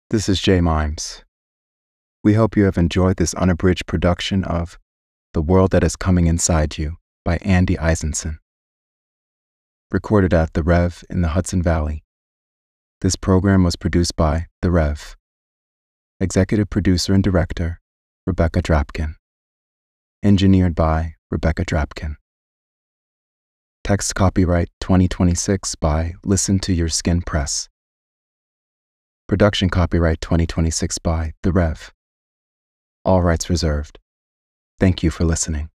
This is Jay Mimes. We hope you have enjoyed this unabridged production of The World That Is Coming Inside You by Andy Eisenson. Recorded at The Rev in the Hudson Valley. This program was produced by The Rev. Executive producer and director, Rebecca Drapkin. Engineered by Rebecca Drapkin. Text copyright 2026 by Listen to Your Skin Press. Production copyright 2026 by The Rev. All rights reserved. Thank you for listening.